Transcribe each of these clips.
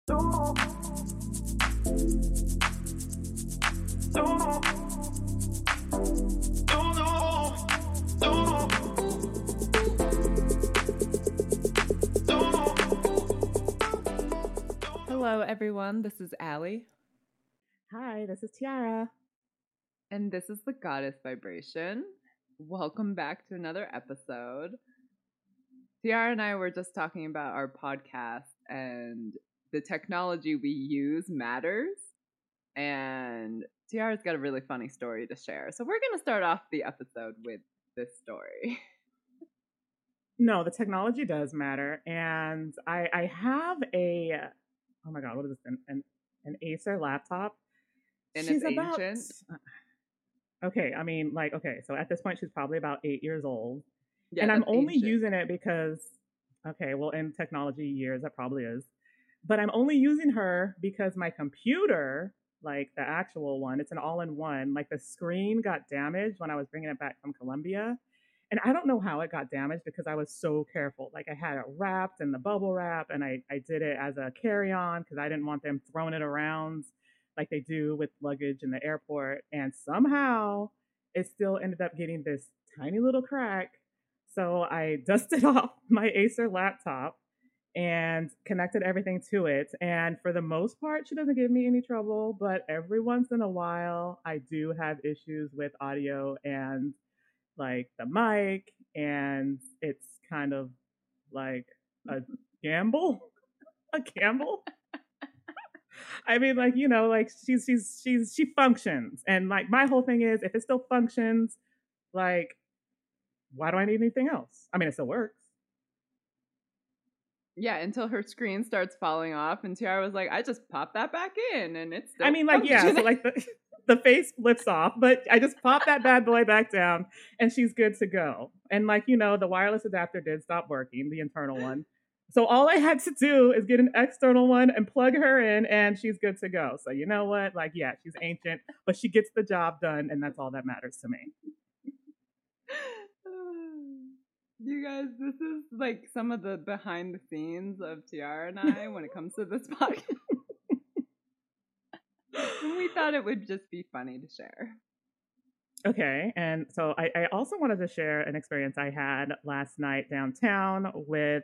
Hello, everyone. This is Allie, Hi, this is Tiara. and this is the Goddess Vibration. Welcome back to another episode. Tiara and I were just talking about our podcast, and the technology we use matters. And Tiara's got a really funny story to share. So, we're going to start off the episode with this story. No, the technology does matter, and I have a oh my god, what is this? An Acer laptop. And She's it's about ancient. okay. I mean, like okay, so at this point she's probably about 8 years old, Yeah, and I'm that's only ancient. using it because okay, well in technology years that probably is, but I'm only using her because my computer, like the actual one, it's an all-in-one. Like the screen got damaged when I was bringing it back from Colombia. And I don't know how it got damaged because I was so careful. Like I had it wrapped in the bubble wrap and I did it as a carry on because I didn't want them throwing it around like they do with luggage in the airport. And somehow it still ended up getting this tiny little crack. So I dusted off my Acer laptop and connected everything to it. And for the most part, she doesn't give me any trouble. But every once in a while, I do have issues with audio and like the mic, and it's kind of like a gamble, a gamble. I mean, like like she functions, and like my whole thing is, if it still functions, like why do I need anything else? I mean, it still works. Yeah, until her screen starts falling off, and Tiara was like, I just popped that back in, and it's I still mean, like yeah, so functioning. like the face flips off, but I just pop that bad boy back down, and she's good to go. And like the wireless adapter did stop working, the internal one. So all I had to do is get an external one and plug her in, and she's good to go. So you know what? Like, yeah, she's ancient, but she gets the job done, and that's all that matters to me. You guys, this is like some of the behind the scenes of Tiara and I when it comes to this podcast. And we thought it would just be funny to share. Okay, and so I also wanted to share an experience I had last night downtown with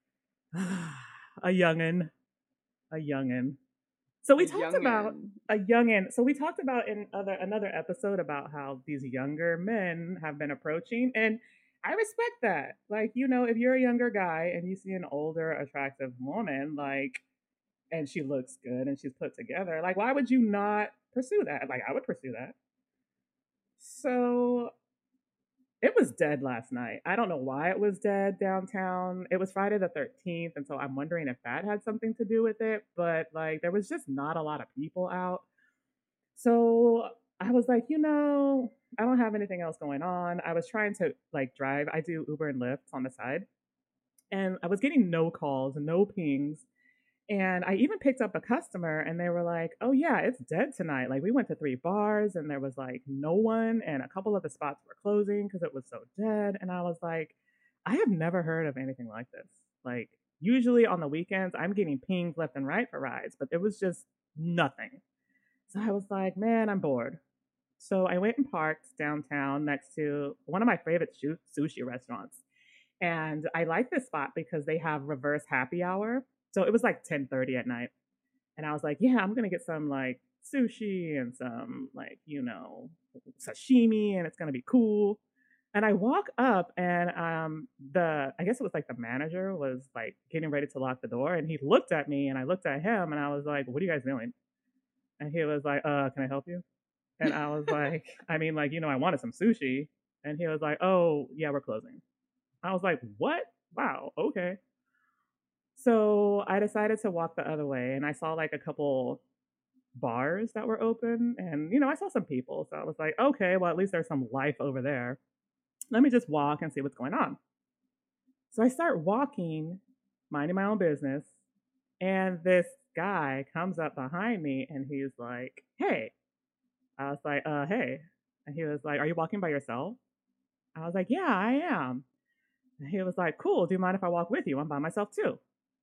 a youngin, a youngin. So we A talked about youngin. a youngin. So we talked about in another episode about how these younger men have been approaching, and I respect that. Like if you're a younger guy and you see an older, attractive woman, like, and she looks good and she's put together, like, why would you not pursue that? Like, I would pursue that. So it was dead last night. I don't know why it was dead downtown. It was Friday the 13th, and so I'm wondering if that had something to do with it, but like there was just not a lot of people out. So I was like, I don't have anything else going on. I was trying to like drive. I do Uber and Lyft on the side, and I was getting no calls, no pings. And I even picked up a customer and they were like, oh, yeah, it's dead tonight. Like, we went to 3 bars and there was like no one, and a couple of the spots were closing because it was so dead. And I was like, I have never heard of anything like this. Like, usually on the weekends, I'm getting pings left and right for rides, but it was just nothing. So I was like, man, I'm bored. So I went and parked downtown next to one of my favorite sushi restaurants. And I like this spot because they have reverse happy hour. So it was like 10:30 at night. And I was like, yeah, I'm gonna get some like sushi and some like, sashimi, and it's gonna be cool. And I walk up and the I guess it was like the manager was like getting ready to lock the door, and he looked at me and I looked at him and I was like, what are you guys doing? And he was like, can I help you? And I was like, I mean, like, I wanted some sushi. And he was like, oh, yeah, we're closing. I was like, what? Wow, okay. So I decided to walk the other way, and I saw like a couple bars that were open, and I saw some people. So I was like, okay, well, at least there's some life over there. Let me just walk and see what's going on. So I start walking, minding my own business, and this guy comes up behind me and he's like, hey. I was like, hey. And he was like, are you walking by yourself? I was like, yeah, I am. And he was like, cool. Do you mind if I walk with you? I'm by myself too.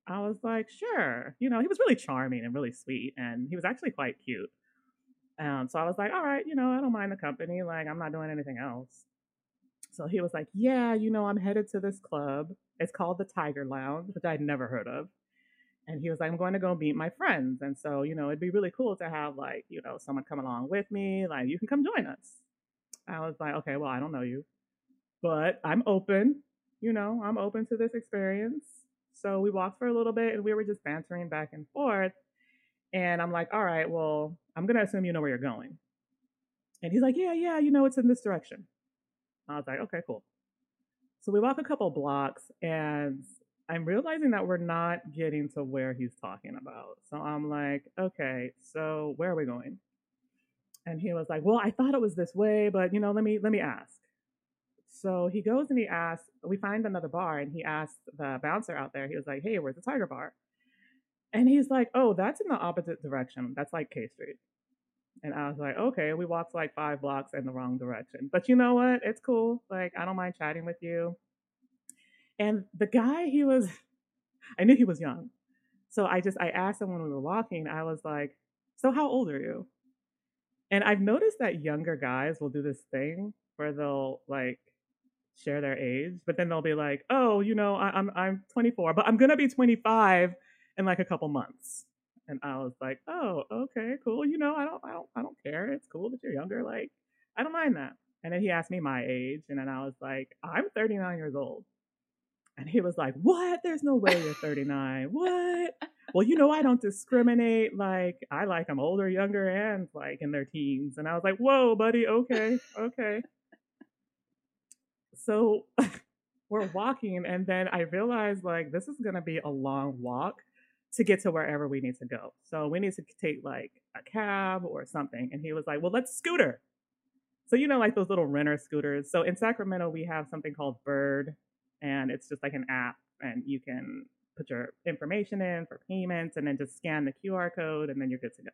I was like, sure. You know, he was really charming and really sweet, and he was actually quite cute. So I was like, all right, you know, I don't mind the company. Like, I'm not doing anything else. So he was like, yeah, you know, I'm headed to this club. It's called the Tiger Lounge, which I'd never heard of. And he was like, I'm going to go meet my friends. And so, you know, it'd be really cool to have like, you know, someone come along with me. Like, you can come join us. I was like, okay, well, I don't know you, but I'm open. You know, I'm open to this experience. So we walked for a little bit and we were just bantering back and forth. And I'm like, all right, well, I'm going to assume you know where you're going. And he's like, yeah, you know, it's in this direction. I was like, okay, cool. So we walk a couple blocks and I'm realizing that we're not getting to where he's talking about. So I'm like, okay, so where are we going? And he was like, well, I thought it was this way, but you know, let me ask. So he goes and he asks, we find another bar and he asks the bouncer out there, he was like, hey, where's the Tiger Bar? And he's like, oh, that's in the opposite direction. That's like K Street. And I was like, okay, we walked like 5 blocks in the wrong direction. But you know what? It's cool. Like, I don't mind chatting with you. And the guy, I knew he was young. So I asked him when we were walking, I was like, so how old are you? And I've noticed that younger guys will do this thing where they'll like share their age, but then they'll be like, oh, you know, I'm 24, but I'm gonna be 25 in like a couple months. And I was like, oh, okay, cool. You know, I don't care. It's cool that you're younger. Like, I don't mind that. And then he asked me my age, and then I was like, I'm 39 years old. And he was like, what? There's no way you're 39. What? Well, you know, I don't discriminate. Like, I like them older, younger, and like in their teens. And I was like, whoa, buddy. Okay. Okay. So we're walking, and then I realized like this is going to be a long walk to get to wherever we need to go. So we need to take like a cab or something. And he was like, well, let's scooter. So, you know, like those little renter scooters. So in Sacramento, we have something called Bird, and it's just like an app, and you can put your information in for payments and then just scan the QR code, and then you're good to go.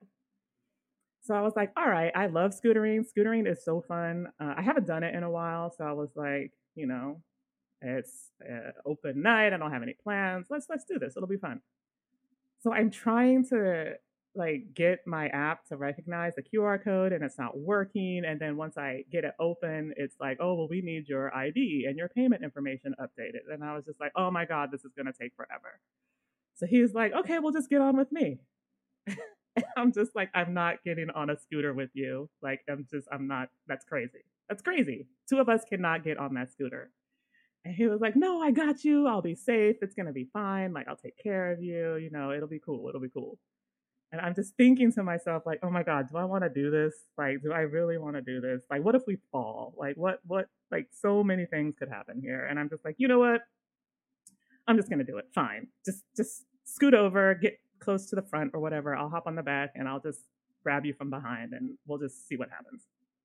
So I was like, all right, I love scootering. Scootering is so fun. I haven't done it in a while. So I was like, you know, it's open night. I don't have any plans. Let's do this. It'll be fun. So I'm trying to like get my app to recognize the QR code and it's not working. And then once I get it open, it's like, oh, well, we need your ID and your payment information updated. And I was just like, oh my God, this is going to take forever. So he was like, okay, well, just get on with me. And I'm just like, I'm not getting on a scooter with you. Like, I'm not, that's crazy. That's crazy. Two of us cannot get on that scooter. And he was like, no, I got you. I'll be safe. It's going to be fine. Like, I'll take care of you. You know, it'll be cool. It'll be cool. And I'm just thinking to myself, like, oh my God, do I want to do this? Like, do I really want to do this? Like, what if we fall? Like, like, so many things could happen here. And I'm just like, you know what? I'm just going to do it. Fine. Just scoot over, get close to the front or whatever. I'll hop on the back and I'll just grab you from behind and we'll just see what happens.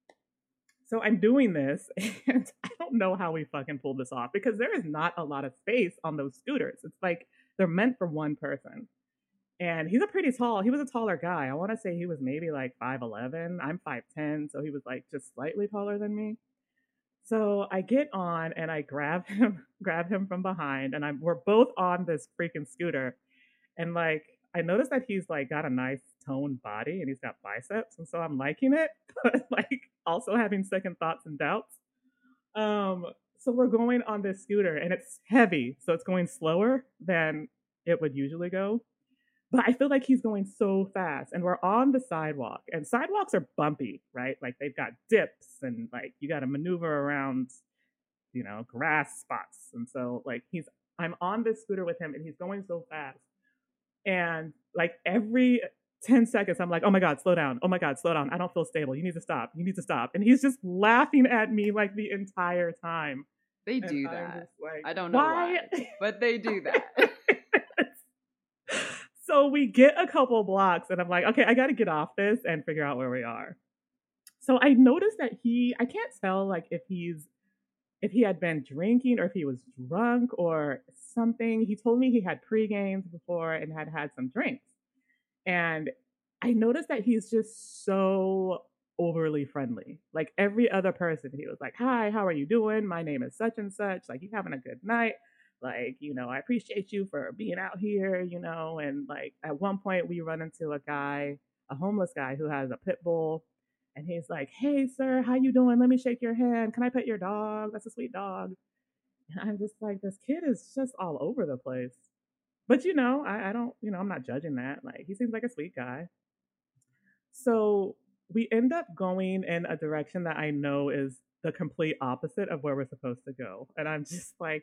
So I'm doing this and I don't know how we fucking pulled this off because there is not a lot of space on those scooters. It's like they're meant for one person. And he was a taller guy. I want to say he was maybe like 5'11. I'm 5'10, so he was like just slightly taller than me. So I get on and I grab him from behind, and we're both on this freaking scooter. And like I noticed that he's like got a nice toned body and he's got biceps, and so I'm liking it, but like also having second thoughts and doubts. So we're going on this scooter and it's heavy, so it's going slower than it would usually go. But I feel like he's going so fast, and we're on the sidewalk, and sidewalks are bumpy, right? Like they've got dips, and like you got to maneuver around, you know, grass spots. And so like I'm on this scooter with him, and he's going so fast, and like every 10 seconds, I'm like, oh my God, slow down. Oh my God, slow down. I don't feel stable. You need to stop. You need to stop. And he's just laughing at me like the entire time. They do that. Like, I don't know why, but they do that. So we get a couple blocks and I'm like, okay, I got to get off this and figure out where we are. So I noticed that I can't tell like if he had been drinking or if he was drunk or something. He told me he had pre-games before and had had some drinks. And I noticed that he's just so overly friendly. Like every other person, he was like, hi, how are you doing? My name is such and such. Like, you having a good night? Like, I appreciate you for being out here, and like at one point we run into a homeless guy who has a pit bull, and he's like, "Hey sir, how you doing? Let me shake your hand. Can I pet your dog? That's a sweet dog." And I'm just like, this kid is just all over the place. But I don't, I'm not judging that. Like, he seems like a sweet guy. So we end up going in a direction that I know is the complete opposite of where we're supposed to go. And I'm just like,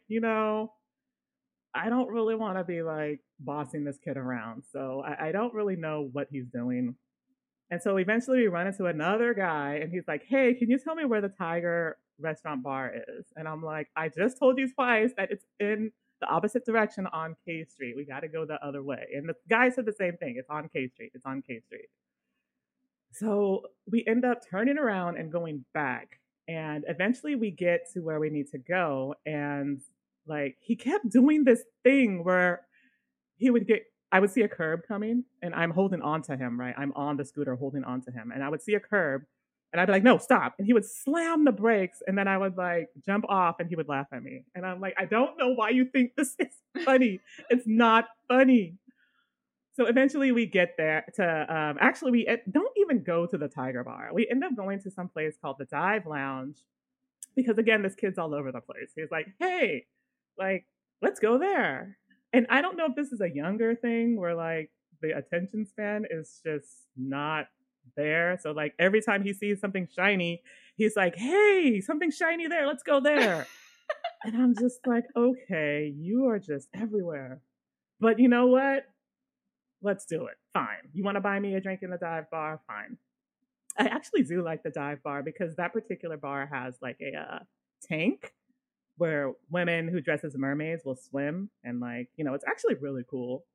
I don't really want to be like bossing this kid around. So I don't really know what he's doing. And so eventually we run into another guy and he's like, "Hey, can you tell me where the Tiger restaurant bar is?" And I'm like, "I just told you twice that it's in the opposite direction on K Street. We got to go the other way." And the guy said the same thing. It's on K Street. It's on K Street. So we end up turning around and going back. And eventually we get to where we need to go. And like he kept doing this thing where I would see a curb coming and I'm holding on to him, right? I'm on the scooter holding on to him. And I would see a curb and I'd be like, "No, stop." And he would slam the brakes and then I would like jump off and he would laugh at me. And I'm like, "I don't know why you think this is funny. It's not funny." So eventually we get there to, actually, don't even go to the Tiger Bar. We end up going to some place called the Dive Lounge because, again, this kid's all over the place. He's like, "Hey, like, let's go there." And I don't know if this is a younger thing where, like, the attention span is just not there. So, like, every time he sees something shiny, he's like, "Hey, something shiny there. Let's go there." And I'm just like, "Okay, you are just everywhere." But you know what? Let's do it. Fine. You want to buy me a drink in the dive bar? Fine. I actually do like the dive bar because that particular bar has like a tank where women who dress as mermaids will swim. And like, it's actually really cool.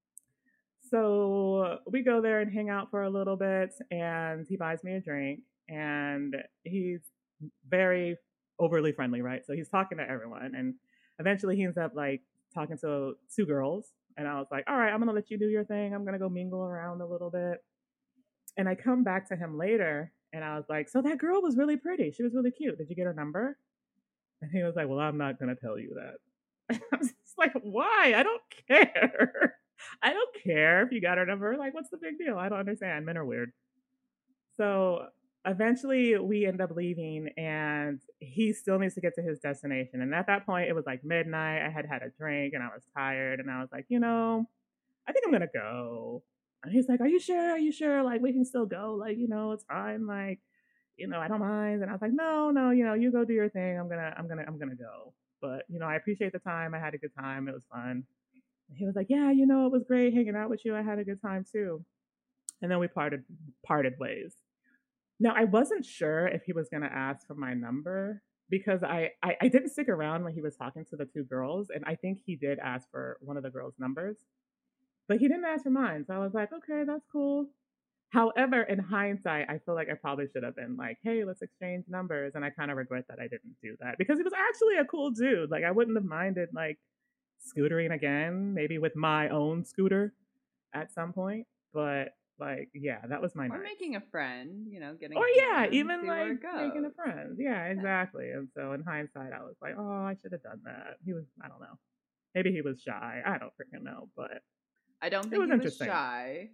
So we go there and hang out for a little bit, and he buys me a drink. And he's very overly friendly, right? So he's talking to everyone. And eventually he ends up like talking to two girls. And I was like, "All right, I'm going to let you do your thing. I'm going to go mingle around a little bit." And I come back to him later and I was like, "So that girl was really pretty. She was really cute. Did you get her number?" And he was like, "Well, I'm not going to tell you that." I was just like, "Why? I don't care." I don't care if you got her number. Like, what's the big deal? I don't understand. Men are weird. So eventually we end up leaving and he still needs to get to his destination. And at that point, it was like midnight. I had had a drink and I was tired. And I was like, I think I'm going to go. And he's like, "Are you sure? Are you sure? Like, we can still go. Like, it's fine. Like, I don't mind." And I was like, "No, no, you go do your thing. I'm gonna go. But, I appreciate the time. I had a good time. It was fun." And he was like, "Yeah, it was great hanging out with you. I had a good time too." And then we parted ways. Now, I wasn't sure if he was going to ask for my number because I didn't stick around when he was talking to the two girls. And I think he did ask for one of the girls' numbers, but he didn't ask for mine. So I was like, "Okay, that's cool." However, in hindsight, I feel like I probably should have been like, "Hey, let's exchange numbers." And I kind of regret that I didn't do that because he was actually a cool dude. Like, I wouldn't have minded like scootering again, maybe with my own scooter at some point. But like, yeah, that was my Or night. making a friend, getting Or a yeah, hand, even see like where it making a goes. friend. Yeah, exactly. And so in hindsight, I was like, "Oh, I should have done that." He was, I don't know. Maybe he was shy. I don't freaking know, but I don't it think was he was interesting. shy.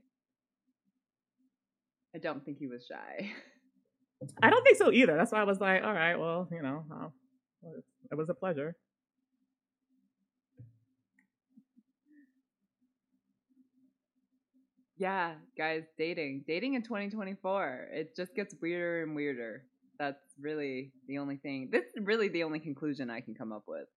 I don't think he was shy. I don't think so either. That's why I was like, "All right, well, it was a pleasure." Yeah, guys, dating in 2024, it just gets weirder and weirder. That's really the only thing. This is really the only conclusion I can come up with.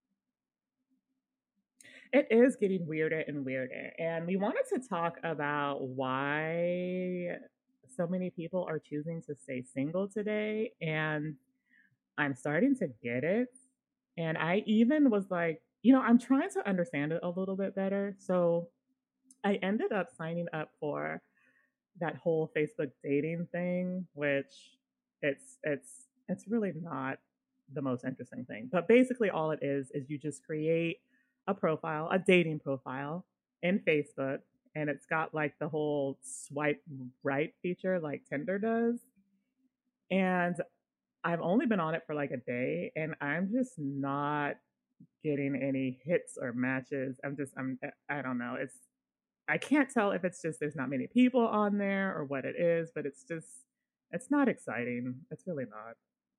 It is getting weirder and weirder. And we wanted to talk about why so many people are choosing to stay single today. And I'm starting to get it. And I even was like, I'm trying to understand it a little bit better. So I ended up signing up for that whole Facebook dating thing, which it's really not the most interesting thing. But basically all it is you just create a profile, a dating profile in Facebook, and it's got like the whole swipe right feature like Tinder does. And I've only been on it for like a day and I'm just not getting any hits or matches. I don't know. I can't tell if it's just there's not many people on there or what it is, but it's not exciting. It's really not.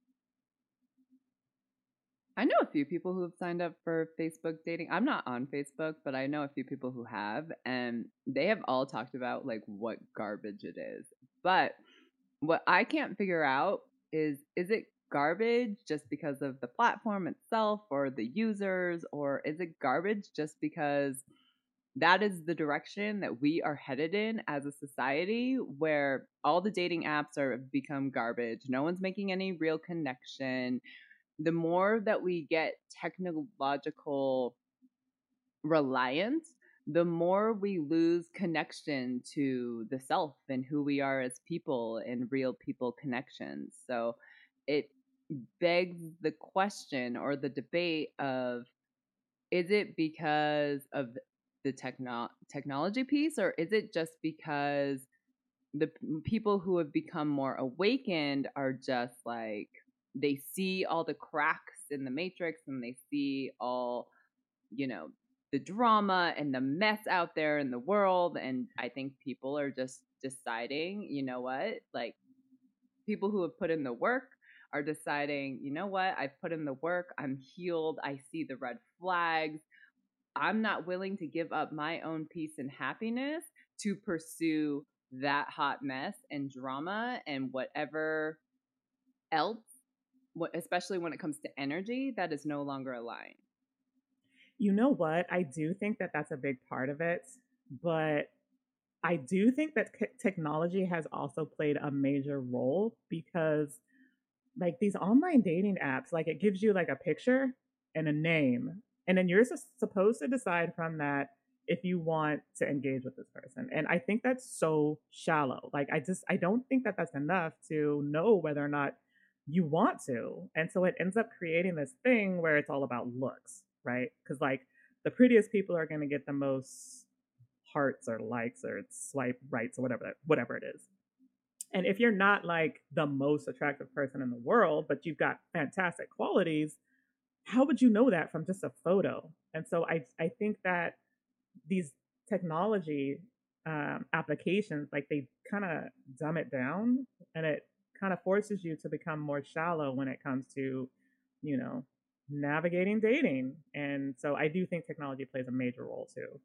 I know a few people who have signed up for Facebook dating. I'm not on Facebook, but I know a few people who have, and they have all talked about like what garbage it is. But what I can't figure out is it garbage just because of the platform itself or the users, or is it garbage just because that is the direction that we are headed in as a society where all the dating apps are become garbage. No one's making any real connection. The more that we get technological reliance, the more we lose connection to the self and who we are as people and real people connections. So it begs the question or the debate of, is it because of the technology piece, or is it just because the people who have become more awakened are just like, they see all the cracks in the matrix and they see all, you know, the drama and the mess out there in the world. And I think people are just deciding, you know what, like, people who have put in the work are deciding, you know what, I've put in the work, I'm healed, I see the red flags, I'm not willing to give up my own peace and happiness to pursue that hot mess and drama and whatever else, especially when it comes to energy that is no longer aligned. You know what? I do think that that's a big part of it, but I do think that technology has also played a major role because like these online dating apps, like it gives you like a picture and a name, and then you're supposed to decide from that if you want to engage with this person. And I think that's so shallow. Like I don't think that that's enough to know whether or not you want to. And so it ends up creating this thing where it's all about looks, right? Because like the prettiest people are going to get the most hearts or likes or swipe rights or whatever it is. And if you're not like the most attractive person in the world, but you've got fantastic qualities, how would you know that from just a photo? And so I think that these technology applications, like they kind of dumb it down, and it kind of forces you to become more shallow when it comes to, you know, navigating dating. And so I do think technology plays a major role too.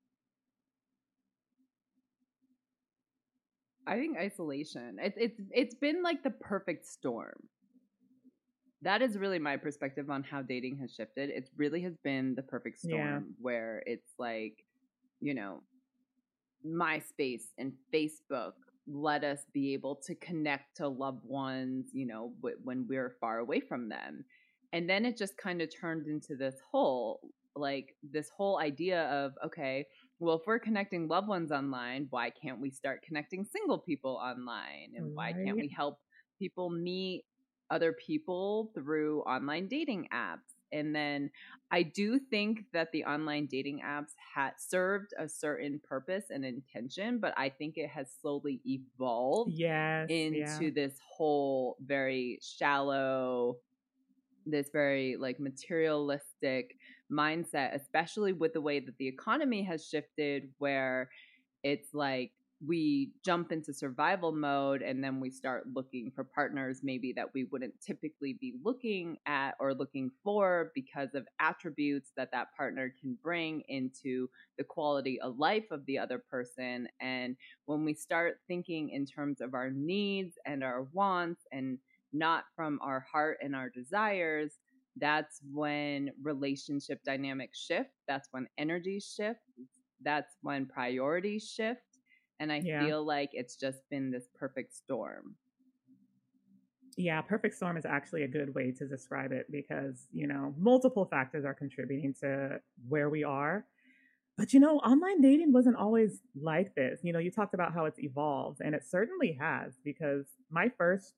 I think isolation. It's been like the perfect storm. That is really my perspective on how dating has shifted. It really has been the perfect Yeah. storm where it's like, you know, MySpace and Facebook let us be able to connect to loved ones, you know, when we're far away from them. And then it just kind of turned into this whole idea of, okay, well, if we're connecting loved ones online, why can't we start connecting single people online? And why can't Right. we help people meet other people through online dating apps? And then I do think that the online dating apps had served a certain purpose and intention, but I think it has slowly evolved Yes. Yeah. into this whole very shallow, this very like materialistic mindset, especially with the way that the economy has shifted, where it's like we jump into survival mode and then we start looking for partners maybe that we wouldn't typically be looking at or looking for because of attributes that that partner can bring into the quality of life of the other person. And when we start thinking in terms of our needs and our wants and not from our heart and our desires, that's when relationship dynamics shift, that's when energy shift, that's when priorities shift. And I Yeah. feel like it's just been this perfect storm. Yeah, perfect storm is actually a good way to describe it because, multiple factors are contributing to where we are. But, online dating wasn't always like this. You talked about how it's evolved, and it certainly has because my first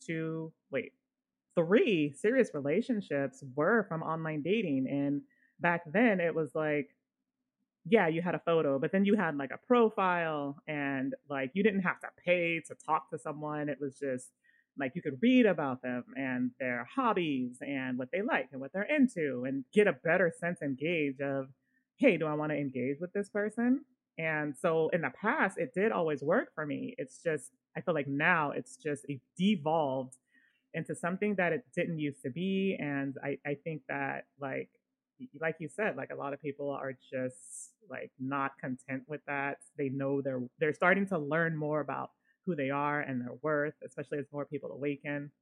three serious relationships were from online dating. And back then it was like, yeah, you had a photo, but then you had like a profile and like you didn't have to pay to talk to someone. It was just like you could read about them and their hobbies and what they like and what they're into and get a better sense and gauge of, hey, do I want to engage with this person? And so in the past, it did always work for me. It's just, I feel like now it's just it devolved into something that it didn't used to be. And I think that like you said, like a lot of people are just like not content with that. They know they're starting to learn more about who they are and their worth, especially as more people awaken.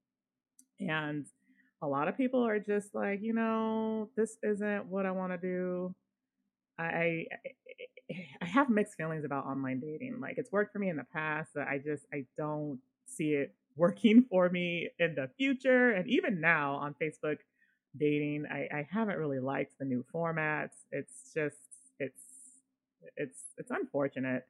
And a lot of people are just like, this isn't what I want to do. I I have mixed feelings about online dating. Like it's worked for me in the past, but I don't see it working for me in the future. And even now on Facebook dating, I haven't really liked the new formats. It's just it's it's unfortunate.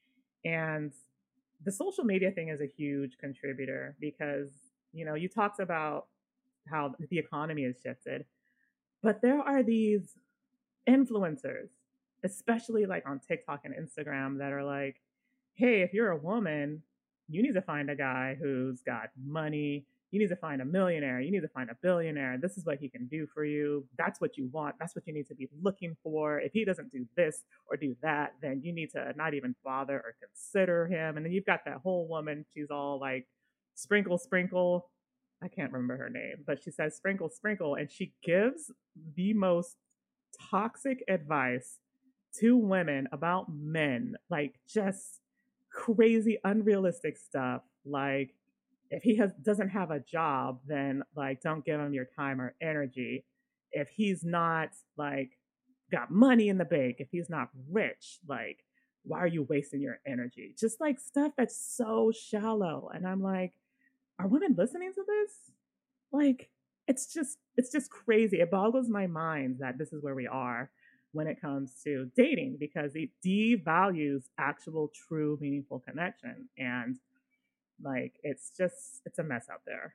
And the social media thing is a huge contributor because you talked about how the economy has shifted, but there are these influencers, especially like on TikTok and Instagram, that are like, hey, if you're a woman, you need to find a guy who's got money. You need to find a millionaire. You need to find a billionaire. This is what he can do for you. That's what you want. That's what you need to be looking for. If he doesn't do this or do that, then you need to not even bother or consider him. And then you've got that whole woman. She's all like, sprinkle, sprinkle. I can't remember her name, but she says sprinkle, sprinkle. And she gives the most toxic advice to women about men, like just crazy, unrealistic stuff. Like if he doesn't have a job, then like don't give him your time or energy. If he's not like got money in the bank, if he's not rich, like why are you wasting your energy? Just like stuff that's so shallow. And I'm like, are women listening to this? Like it's just crazy. It boggles my mind that this is where we are when it comes to dating because it devalues actual true meaningful connection. And like it's a mess out there.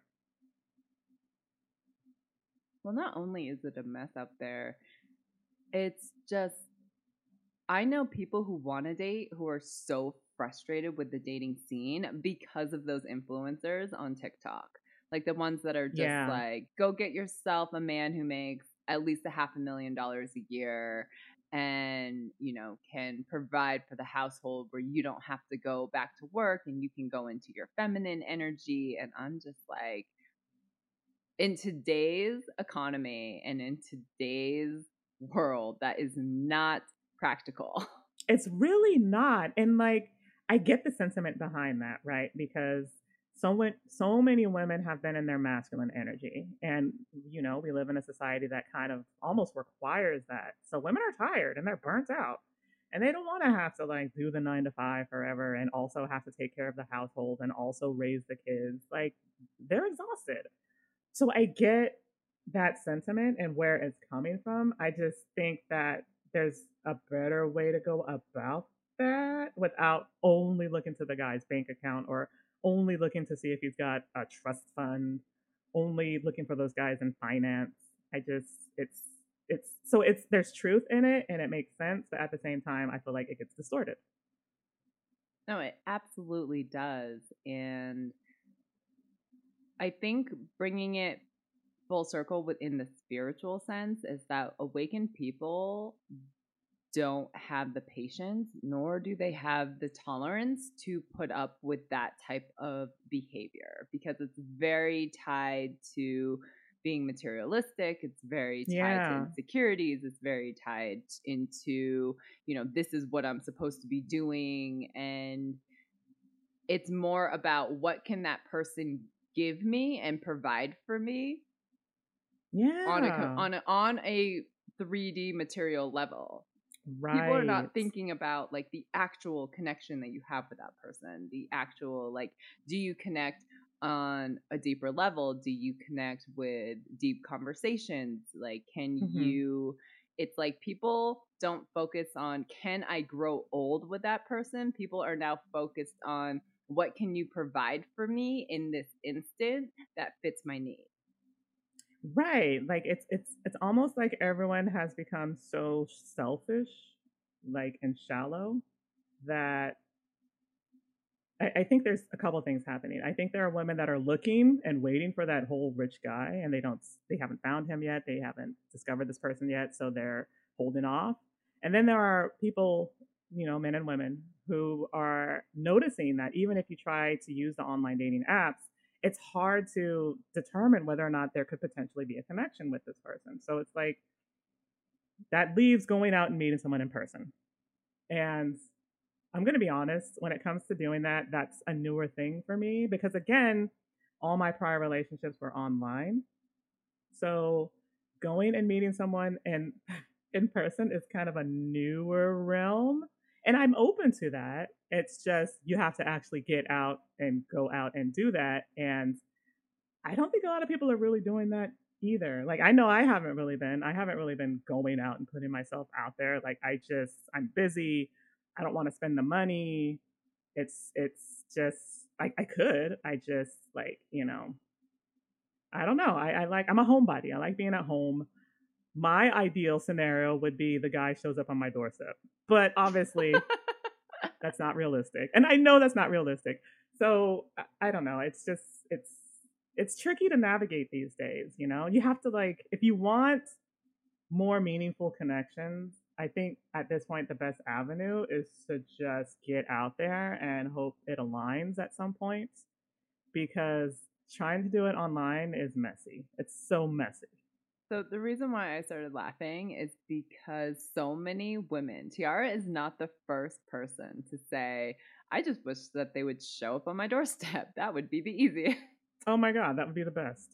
Well, not only is it a mess out there, it's just I know people who want to date who are so frustrated with the dating scene because of those influencers on TikTok. Like the ones that are just Yeah. like, go get yourself a man who makes at least $500,000 a year and, can provide for the household where you don't have to go back to work and you can go into your feminine energy. And I'm just like, in today's economy and in today's world, that is not practical. It's really not. And like I get the sentiment behind that, right? Because so many women have been in their masculine energy. And we live in a society that kind of almost requires that. So women are tired and they're burnt out. And they don't want to have to like do the 9 to 5 forever and also have to take care of the household and also raise the kids. Like they're exhausted. So I get that sentiment and where it's coming from. I just think that there's a better way to go about that without only looking to the guy's bank account or only looking to see if he's got a trust fund, only looking for those guys in finance. I just it's there's truth in it and it makes sense, but at the same time I feel like it gets distorted. No, it absolutely does. And I think bringing it full circle within the spiritual sense is that awakened people don't have the patience, nor do they have the tolerance to put up with that type of behavior because it's very tied to being materialistic. It's very tied to Yeah. insecurities. It's very tied into, this is what I'm supposed to be doing. And it's more about what can that person give me and provide for me Yeah. on a 3D material level. People are Right. not thinking about like the actual connection that you have with that person, the actual like, do you connect on a deeper level? Do you connect with deep conversations? Like, can Hmm. you? It's like people don't focus on can I grow old with that person. People are now focused on what can you provide for me in this instant that fits my needs. Right. Like it's almost like everyone has become so selfish, like and shallow that I think there's a couple things happening. I think there are women that are looking and waiting for that whole rich guy, and they haven't found him yet. They haven't discovered this person yet, so they're holding off. And then there are people, men and women who are noticing that even if you try to use the online dating apps, it's hard to determine whether or not there could potentially be a connection with this person. So it's like that leaves going out and meeting someone in person. And I'm going to be honest, when it comes to doing that, that's a newer thing for me because, again, all my prior relationships were online. So going and meeting someone in person is kind of a newer realm. And I'm open to that. It's just you have to actually get out and go out and do that. And I don't think a lot of people are really doing that either. Like I know I haven't really been. I haven't really been going out and putting myself out there. Like I'm busy. I don't want to spend the money. It's just I could. I just like, I don't know. I'm a homebody. I like being at home. My ideal scenario would be the guy shows up on my doorstep. But obviously that's not realistic. And I know that's not realistic. So I don't know. It's tricky to navigate these days, You have to like if you want more meaningful connections, I think at this point the best avenue is to just get out there and hope it aligns at some point because trying to do it online is messy. It's so messy. So the reason why I started laughing is because so many women, Tiara is not the first person to say, I just wish that they would show up on my doorstep. That would be the easiest. Oh my God, that would be the best.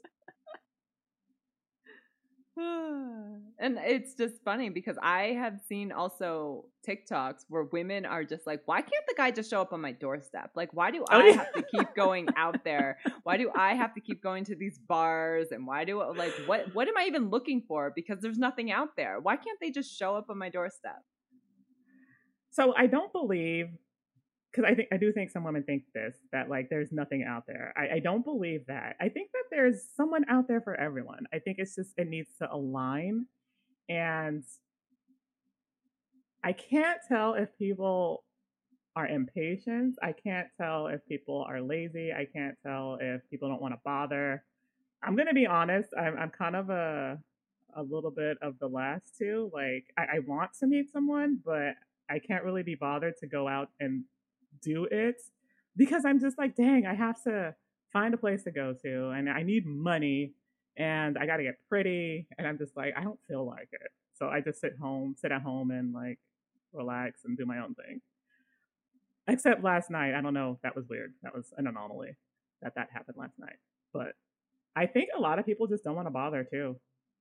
And it's just funny because I have seen also TikToks where women are just like, why can't the guy just show up on my doorstep? Like, why do I have to keep going out there? Why do I have to keep going to these bars? And why do like what am I even looking for? Because there's nothing out there. Why can't they just show up on my doorstep? So I don't believe because I do think some women think this that like there's nothing out there. I don't believe that. I think that there's someone out there for everyone. I think it's just it needs to align, and I can't tell if people are impatient. I can't tell if people are lazy. I can't tell if people don't want to bother. I'm gonna be honest. I'm kind of a little bit of the last two. Like I want to meet someone, but I can't really be bothered to go out and do it because I'm just like, dang, I have to find a place to go to and I need money and I got to get pretty. And I'm just like, I don't feel like it. So I just sit at home and like relax and do my own thing. Except last night, I don't know. That was weird. That was an anomaly that happened last night. But I think a lot of people just don't want to bother too.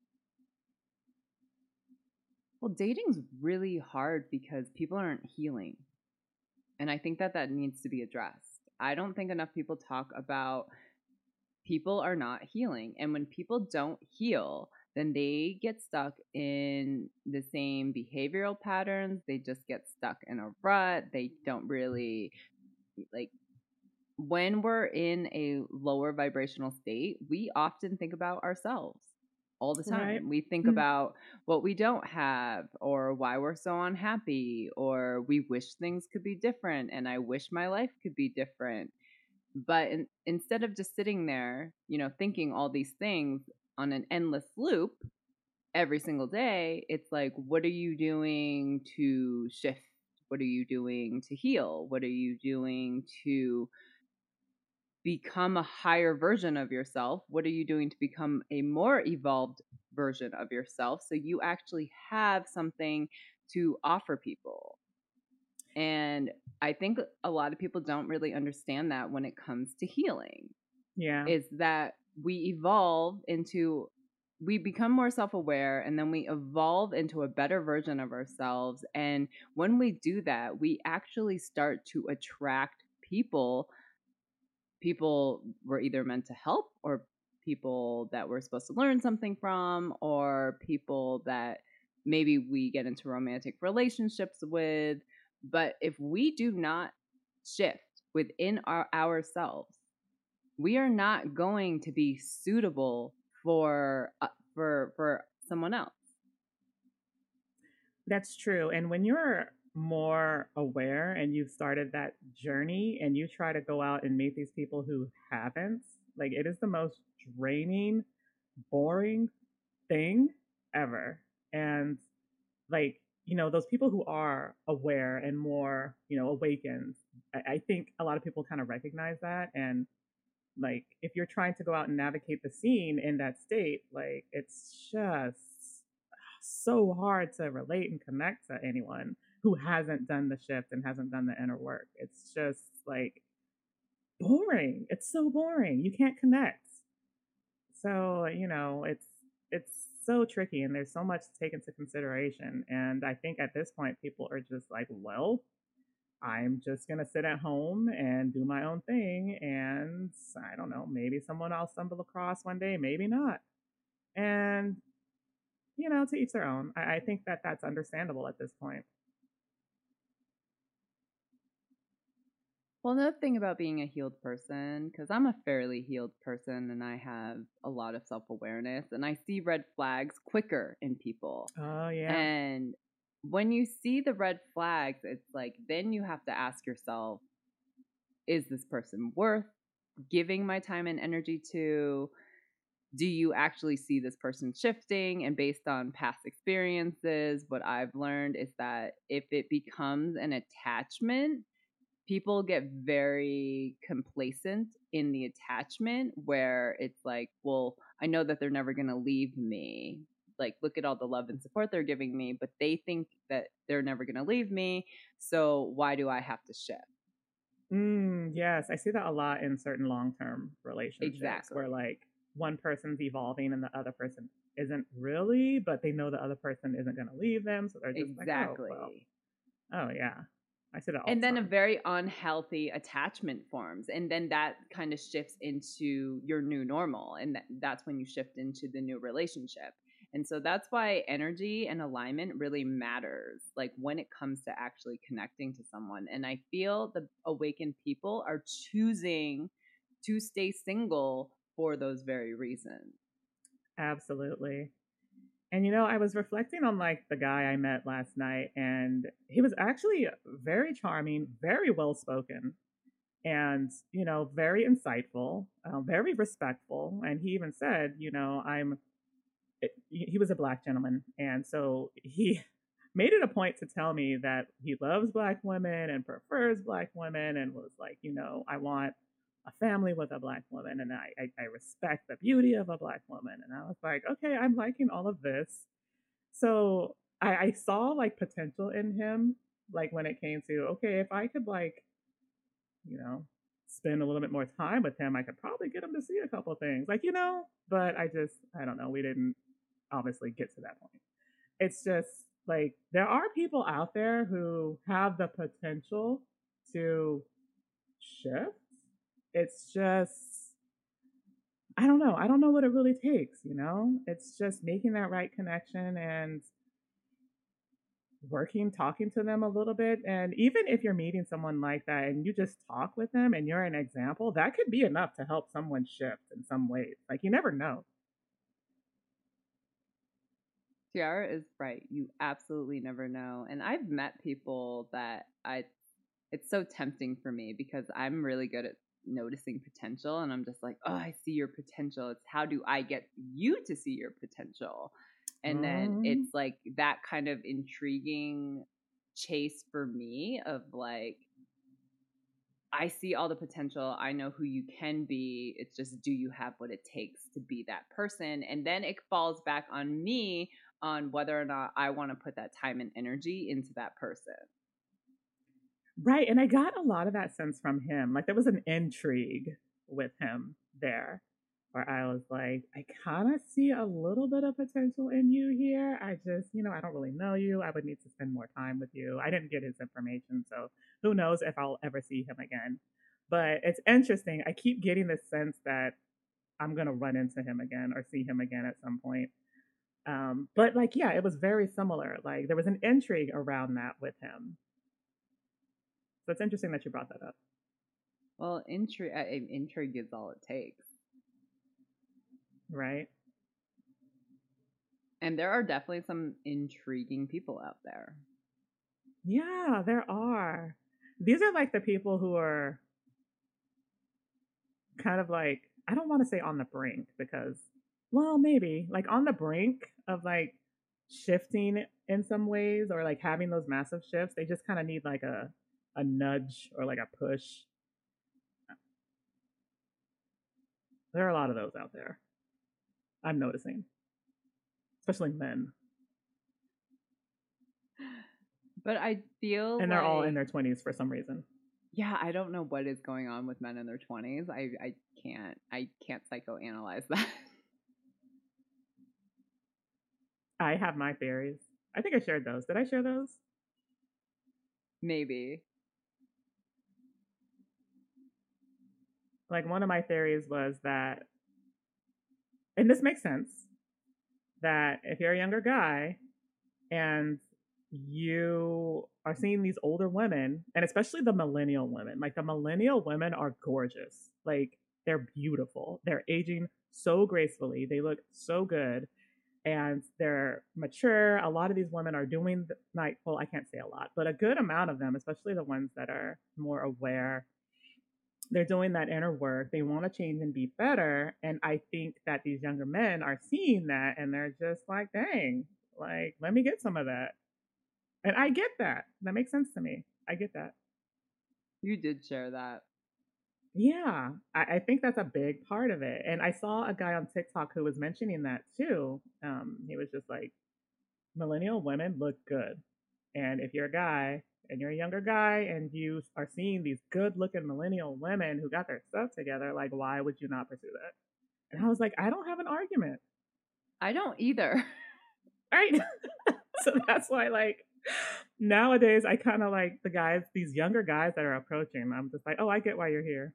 Well, dating's really hard because people aren't healing. And I think that needs to be addressed. I don't think enough people talk about people are not healing. And when people don't heal, then they get stuck in the same behavioral patterns. They just get stuck in a rut. They don't really like when we're in a lower vibrational state, we often think about ourselves all the time. Right. We think about what we don't have or why we're so unhappy or we wish things could be different and I wish my life could be different. But instead of just sitting there, thinking all these things on an endless loop every single day, it's like, what are you doing to shift? What are you doing to heal? What are you doing to become a higher version of yourself? What are you doing to become a more evolved version of yourself so you actually have something to offer people? And I think a lot of people don't really understand that when it comes to healing. Yeah. Is that we become more self-aware and then we evolve into a better version of ourselves. And when we do that, we actually start to attract people were either meant to help or people that we're supposed to learn something from or people that maybe we get into romantic relationships with. But if we do not shift within ourselves, we are not going to be suitable for someone else. That's true. And when you're more aware and you've started that journey and you try to go out and meet these people who haven't, like it is the most draining, boring thing ever. And like, those people who are aware and more, awakened, I think a lot of people kind of recognize that. And like, if you're trying to go out and navigate the scene in that state, like, it's just so hard to relate and connect to anyone who hasn't done the shift and hasn't done the inner work. It's just like boring. It's so boring. You can't connect. So, it's so tricky and there's so much to take into consideration. And I think at this point people are just like, well, I'm just gonna sit at home and do my own thing, and I don't know, maybe someone I'll stumble across one day, maybe not. And to each their own. I think that that's understandable at this point. Well, another thing about being a healed person, because I'm a fairly healed person and I have a lot of self awareness, and I see red flags quicker in people. Oh yeah. And when you see the red flags, it's like, then you have to ask yourself, is this person worth giving my time and energy to? Do you actually see this person shifting? And based on past experiences, what I've learned is that if it becomes an attachment, people get very complacent in the attachment where it's like, well, I know that they're never going to leave me. Like, look at all the love and support they're giving me, but they think that they're never going to leave me. So why do I have to shift? Yes, I see that a lot in certain long-term relationships where Exactly. like one person's evolving and the other person isn't really, but they know the other person isn't going to leave them, so they're just like, oh well, Exactly. oh yeah, I see that all And the then a time. very unhealthy attachment forms. And then that kind of shifts into your new normal. And that's when you shift into the new relationship. And so that's why energy and alignment really matters, like when it comes to actually connecting to someone. And I feel the awakened people are choosing to stay single for those very reasons. Absolutely. And I was reflecting on like the guy I met last night, and he was actually very charming, very well spoken, and very insightful, very respectful. And he even said, he was a Black gentleman, and so he made it a point to tell me that he loves Black women and prefers Black women, and was like, I want a family with a Black woman, and I respect the beauty of a Black woman. And I was like, okay, I'm liking all of this. So I saw like potential in him, like when it came to, okay, if I could like, you know, spend a little bit more time with him, I could probably get him to see a couple of things, like, but I don't know, we didn't obviously get to that point. It's just like there are people out there who have the potential to shift. It's just, I don't know. I don't know what it really takes. It's just making that right connection and working, talking to them a little bit. And even if you're meeting someone like that and you just talk with them and you're an example, that could be enough to help someone shift in some ways. Like, you never know. Tiara is right. You absolutely never know. And I've met people that it's so tempting for me because I'm really good at noticing potential, and I'm just like, oh, I see your potential. It's how do I get you to see your potential? And then Mm, it's like that kind of intriguing chase for me of like, I see all the potential. I know who you can be. It's just, do you have what it takes to be that person? And then it falls back on me on whether or not I want to put that time and energy into that person. right. And I got a lot of that sense from him. Like, there was an intrigue with him there where I was like, I kind of see a little bit of potential in you here. I just, I don't really know you. I would need to spend more time with you. I didn't get his information, so who knows if I'll ever see him again. But it's interesting. I keep getting this sense that I'm going to run into him again or see him again at some point. But like, yeah, it was very similar. Like, there was an intrigue around that with him. So it's interesting that you brought that up. Well, intrigue is all it takes. Right. And there are definitely some intriguing people out there. Yeah, there are. These are like the people who are kind of like, I don't want to say on the brink because, well, maybe like on the brink of like shifting in some ways or like having those massive shifts. They just kind of need like a nudge or like a push. There are a lot of those out there. I'm noticing, especially men, But I feel and they're all in like, their 20s for some reason. yeah, I don't know what is going on with men in their 20s. I can't psychoanalyze that. I have my theories. I think I shared those. Did I share those? Maybe. Like one of my theories was that, and this makes sense, that if you're a younger guy and you are seeing these older women, and especially the millennial women, like the millennial women are gorgeous. Like they're beautiful. They're aging so gracefully. They look so good and they're mature. A lot of these women are doing like, well, I can't say a lot, but a good amount of them, especially the ones that are more aware, they're doing that inner work. They want to change and be better. And I think that these younger men are seeing that and they're just like, dang, like, let me get some of that. And I get that. That makes sense to me. I get that. You did share that. Yeah, I think that's a big part of it. And I saw a guy on TikTok who was mentioning that too. He was just like, millennial women look good. And if you're a guy and you're a younger guy and you are seeing these good looking millennial women who got their stuff together, like, why would you not pursue that? And I was like, I don't have an argument. I don't either. Right. So that's why, like, nowadays I kind of like the guys, these younger guys that are approaching. I'm just like, oh, I get why you're here.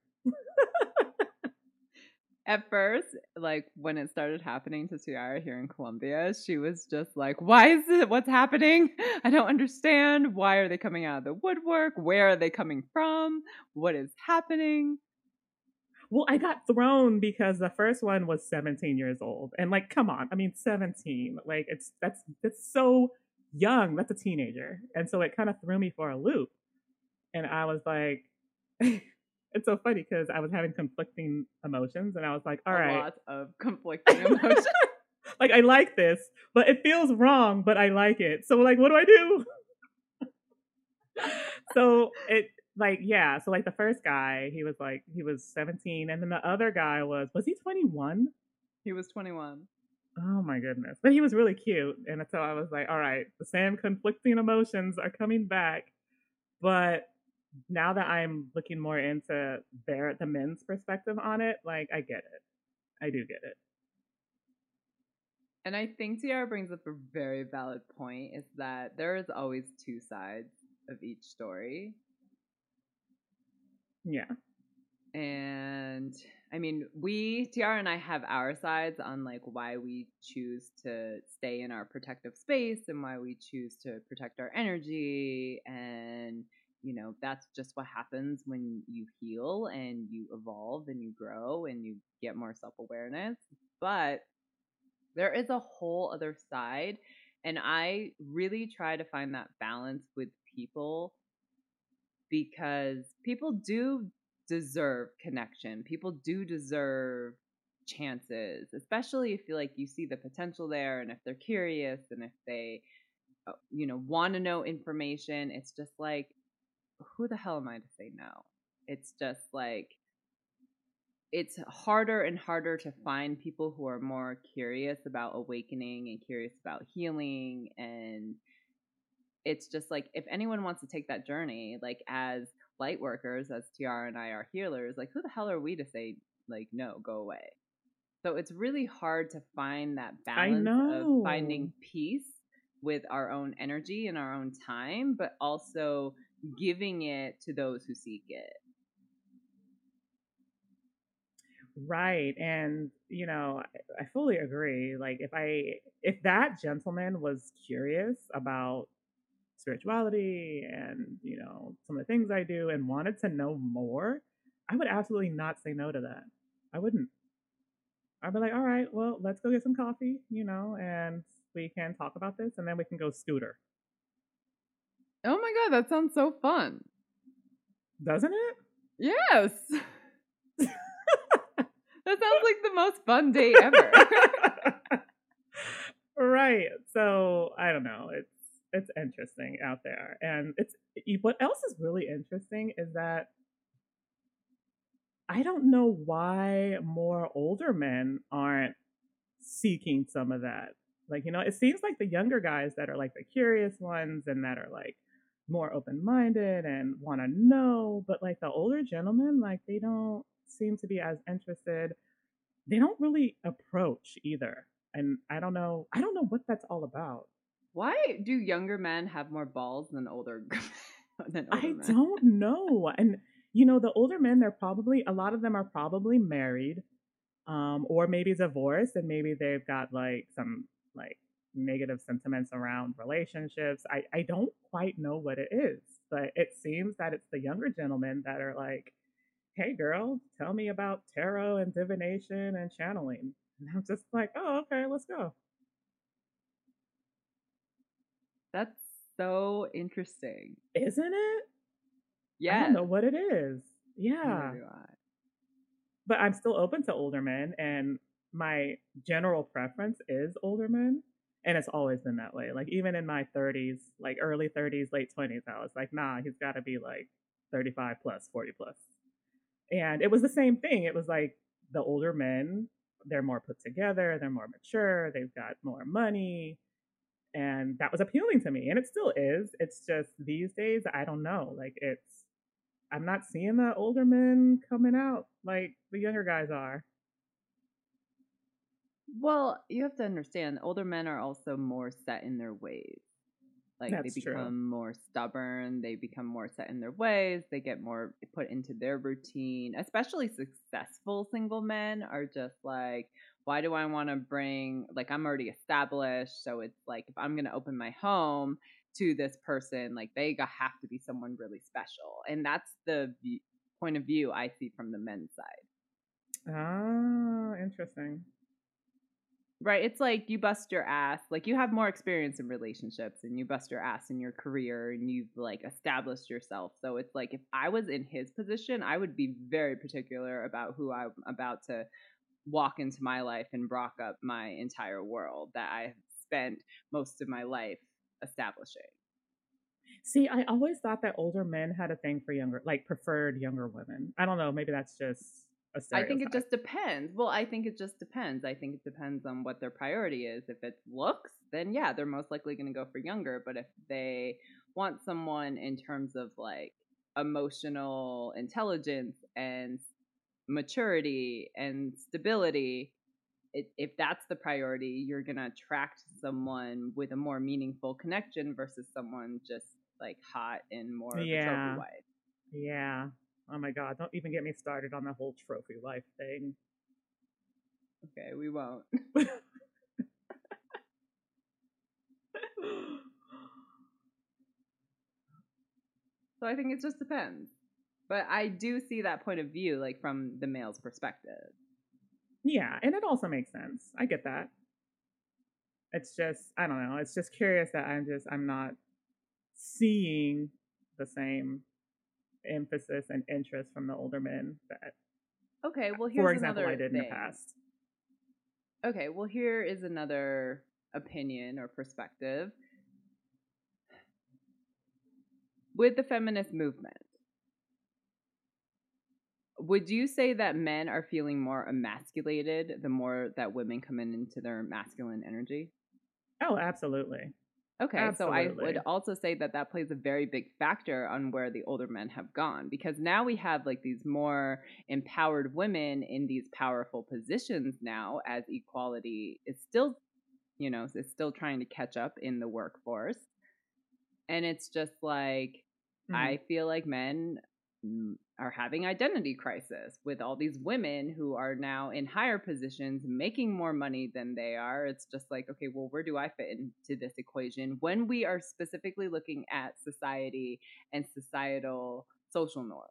At first, like when it started happening to Tiara here in Colombia, she was just like, why is it? What's happening? I don't understand. Why are they coming out of the woodwork? Where are they coming from? What is happening? Well, I got thrown because the first one was 17 years old. And like, come on. I mean, 17. Like that's so young. That's a teenager. And so it kind of threw me for a loop. And I was like, it's so funny because I was having conflicting emotions and I was like, all A right. lot of conflicting emotions. Like I like this, but it feels wrong, but I like it. So like what do I do? So it like yeah, so like the first guy, he was 17 and then the other guy was he 21? He was 21. Oh my goodness. But he was really cute and so I was like, all right, the same conflicting emotions are coming back. But now that I'm looking more into the men's perspective on it, like I get it. I do get it. And I think Tiara brings up a very valid point is that there is always two sides of each story. Yeah. And I mean, Tiara and I have our sides on like why we choose to stay in our protective space and why we choose to protect our energy. And, that's just what happens when you heal and you evolve and you grow and you get more self awareness. But there is a whole other side. And I really try to find that balance with people because people do deserve connection. People do deserve chances, especially if you see the potential there and if they're curious and if they want to know information. It's just like, who the hell am I to say no? It's just like it's harder and harder to find people who are more curious about awakening and curious about healing. And it's just like, if anyone wants to take that journey, like as light workers, as Tiara and I are healers, like who the hell are we to say, like, no, go away? So it's really hard to find that I balance of know. finding peace with our own energy and our own time, but also giving it to those who seek it. Right. And, I fully agree. Like if that gentleman was curious about spirituality and, some of the things I do and wanted to know more, I would absolutely not say no to that. I wouldn't. I'd be like, all right, well, let's go get some coffee, and we can talk about this and then we can go scooter. Oh my God, that sounds so fun. Doesn't it? Yes. That sounds like the most fun day ever. Right. So I don't know. It's interesting out there, and it's what else is really interesting is that I don't know why more older men aren't seeking some of that. Like, it seems like the younger guys that are like the curious ones and that are like more open minded and want to know, but like the older gentlemen, like they don't seem to be as interested. They don't really approach either. And I don't know what that's all about. Why do younger men have more balls than older I men? don't know. And the older men, they're probably a lot of them are probably married, or maybe divorced, and maybe they've got like some like negative sentiments around relationships. I don't quite know what it is, but it seems that it's the younger gentlemen that are like, "Hey, girl, tell me about tarot and divination and channeling." And I'm just like, "Oh, okay, let's go." That's so interesting. Isn't it? I don't know Yes, what it is. neither Yeah. do I. But I'm still open to older men, and my general preference is older men. And it's always been that way. Like, even in my 30s, like early 30s, late 20s, I was like, nah, he's got to be like 35 plus, 40 plus. And it was the same thing. It was like the older men, they're more put together, they're more mature, they've got more money. And that was appealing to me. And it still is. It's just these days, I don't know. Like, I'm not seeing the older men coming out like the younger guys are. Well, you have to understand, older men are also more set in their ways. Like they That's true. become more stubborn, they become more set in their ways, they get more put into their routine. Especially successful single men are just like, why do I want to bring, like, I'm already established, so it's like if I'm going to open my home to this person, like have to be someone really special. And that's the point of view I see from the men's side. Ah, interesting. Right. It's like you bust your ass, like you have more experience in relationships and you bust your ass in your career and you've like established yourself. So it's like if I was in his position, I would be very particular about who I'm about to walk into my life and rock up my entire world that I have spent most of my life establishing. See, I always thought that older men had a thing for younger, like preferred younger women. I don't know. Maybe that's just a I think it stereotype. just depends. Well, I think it just depends. I think it depends on what their priority is. If it's looks, then yeah, they're most likely going to go for younger. But if they want someone in terms of like emotional intelligence and maturity and stability, if that's the priority, you're going to attract someone with a more meaningful connection versus someone just like hot and more of a trophy Yeah. wife. Yeah. Oh my God. Don't even get me started on the whole trophy wife thing. Okay, we won't. So I think it just depends. But I do see that point of view, like from the male's perspective. Yeah. And it also makes sense. I get that. It's just, I don't know. It's just curious that I'm not seeing the same emphasis and interest from the older men that, Okay, well, for here's example, I another did in the thing. past. Okay, well, here is another opinion or perspective. With the feminist movement, would you say that men are feeling more emasculated the more that women come into their masculine energy? Oh, absolutely. Okay, so I would Absolutely. also say that that plays a very big factor on where the older men have gone because now we have like these more empowered women in these powerful positions now as equality is still, is still trying to catch up in the workforce. And it's just like, Mm. I feel like men are having identity crisis with all these women who are now in higher positions making more money than they are. It's just like, okay, well, where do I fit into this equation when we are specifically looking at society and societal social norms?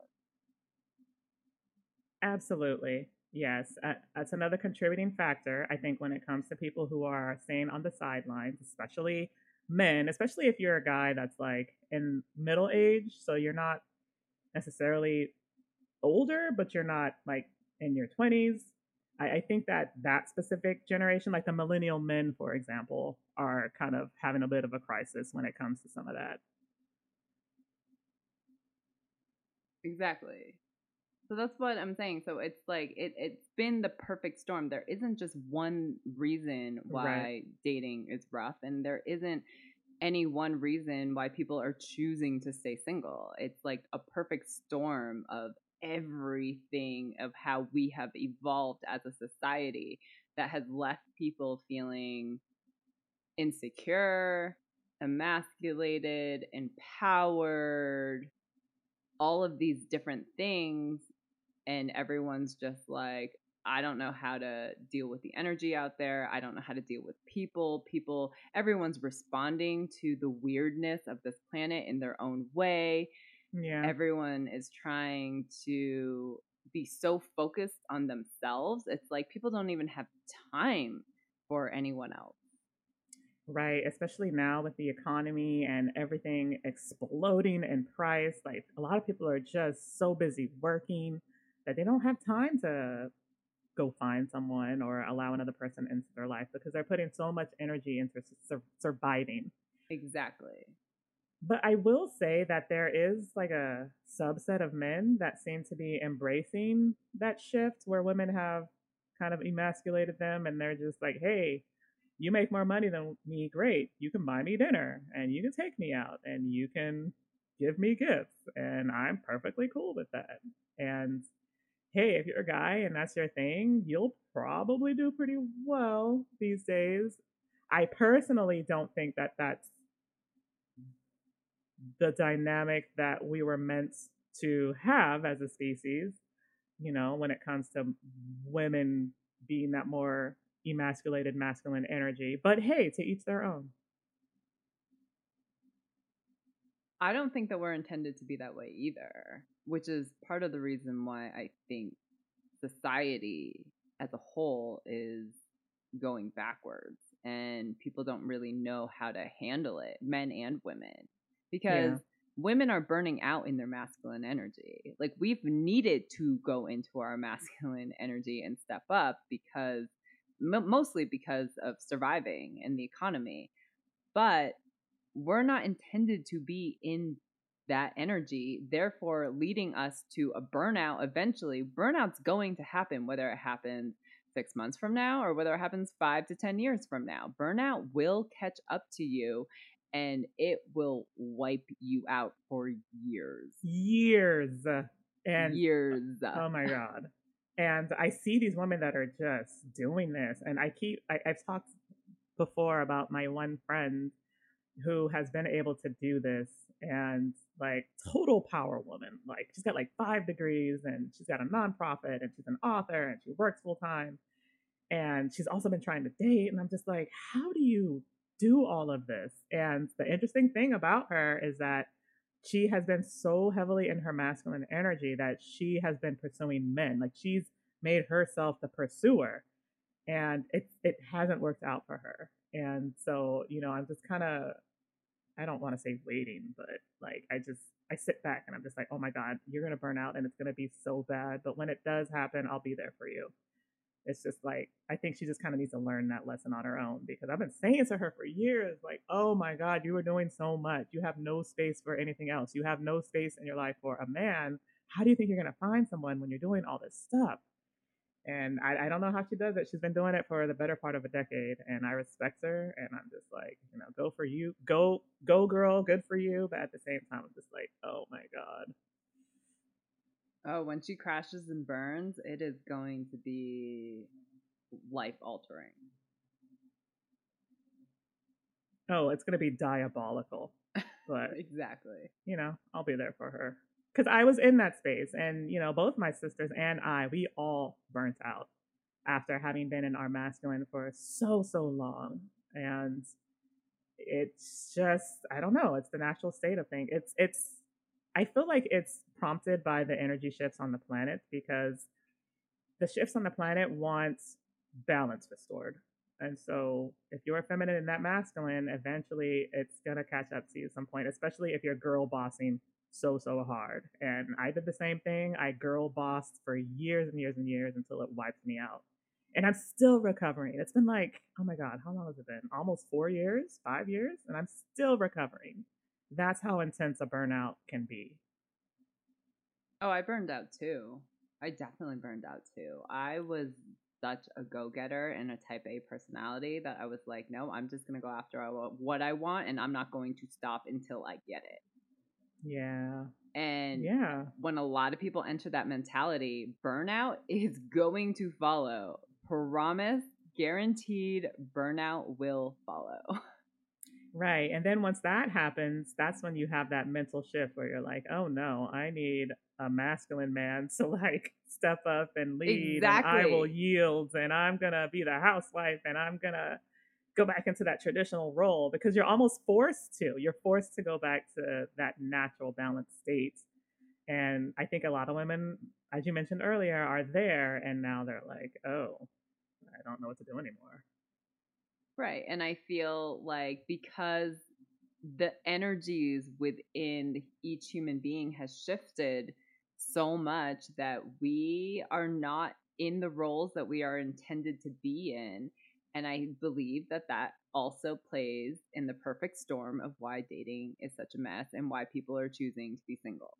Absolutely. Yes. That's another contributing factor, I think, when it comes to people who are staying on the sidelines, especially men, especially if you're a guy that's like in middle age, so you're not necessarily older, but you're not like in your 20s. I think that that specific generation, like the millennial men, for example, are kind of having a bit of a crisis when it comes to some of that. Exactly. So that's what I'm saying. So it's like it's been the perfect storm. There isn't just one reason Right. why dating is rough, and there isn't any one reason why people are choosing to stay single. It's like a perfect storm of everything of how we have evolved as a society that has left people feeling insecure, emasculated, empowered, all of these different things. And everyone's just like, I don't know how to deal with the energy out there. I don't know how to deal with people, everyone's responding to the weirdness of this planet in their own way. Yeah. Everyone is trying to be so focused on themselves. It's like people don't even have time for anyone else. Right, especially now with the economy and everything exploding in price. Like a lot of people are just so busy working that they don't have time to go find someone or allow another person into their life because they're putting so much energy into surviving. Exactly. But I will say that there is like a subset of men that seem to be embracing that shift where women have kind of emasculated them and they're just like, hey, you make more money than me, great. You can buy me dinner and you can take me out and you can give me gifts. And I'm perfectly cool with that. And hey, if you're a guy and that's your thing, you'll probably do pretty well these days. I personally don't think that that's the dynamic that we were meant to have as a species, when it comes to women being that more emasculated masculine energy. But hey, to each their own. I don't think that we're intended to be that way either, which is part of the reason why I think society as a whole is going backwards and people don't really know how to handle it, men and women, because Yeah. women are burning out in their masculine energy. Like we've needed to go into our masculine energy and step up because mostly because of surviving in the economy. But we're not intended to be in that energy, therefore leading us to a burnout eventually. Burnout's going to happen, whether it happens 6 months from now or whether it happens 5 to 10 years from now. Burnout will catch up to you and it will wipe you out for years. Years. And Years. oh my God. And I see these women that are just doing this. And I've talked before about my one friend who has been able to do this and like total power woman. Like she's got like 5 degrees and she's got a nonprofit and she's an author and she works full time. And she's also been trying to date. And I'm just like, how do you do all of this? And the interesting thing about her is that she has been so heavily in her masculine energy that she has been pursuing men. Like she's made herself the pursuer. And it hasn't worked out for her. And so, I'm just kind of, I don't want to say waiting, but like I sit back and I'm just like, oh my God, you're gonna burn out and it's gonna be so bad. But when it does happen, I'll be there for you. It's just like I think she just kind of needs to learn that lesson on her own because I've been saying to her for years, like, oh my God, you are doing so much. You have no space for anything else. You have no space in your life for a man. How do you think you're gonna find someone when you're doing all this stuff? And I don't know how she does it. She's been doing it for the better part of a decade, and I respect her. And I'm just like, go for you, go, girl, good for you. But at the same time, I'm just like, oh my God. Oh, when she crashes and burns, it is going to be life altering. Oh, it's gonna be diabolical. But exactly. I'll be there for her because I was in that space, and both my sisters and we all burnt out after having been in our masculine for so long, and it's just I don't know. It's the natural state of things. It's I feel like it's prompted by the energy shifts on the planet because the shifts on the planet want balance restored. And so if you're feminine and that masculine, eventually it's gonna catch up to you at some point, especially if you're girl bossing so hard. And I did the same thing. I girl bossed for years and years and years until it wiped me out. And I'm still recovering. It's been like, oh my God, how long has it been? Almost 4 years, 5 years, and I'm still recovering. That's how intense a burnout can be. Oh, I burned out too. I definitely burned out too. I was such a go-getter and a type A personality that I was like, no, I'm just going to go after what I want, and I'm not going to stop until I get it. Yeah. And Yeah. when a lot of people enter that mentality, burnout is going to follow. Promise, guaranteed, burnout will follow. Right. And then once that happens, that's when you have that mental shift where you're like, oh no, I need a masculine man to like step up and lead, and I will Exactly. yield, and I'm going to be the housewife, and I'm going to go back into that traditional role, because you're almost forced to. You're forced to go back to that natural balanced state. And I think a lot of women, as you mentioned earlier, are there, and now they're like, oh, I don't know what to do anymore. Right. And I feel like because the energies within each human being has shifted so much that we are not in the roles that we are intended to be in. And I believe that that also plays in the perfect storm of why dating is such a mess and why people are choosing to be single.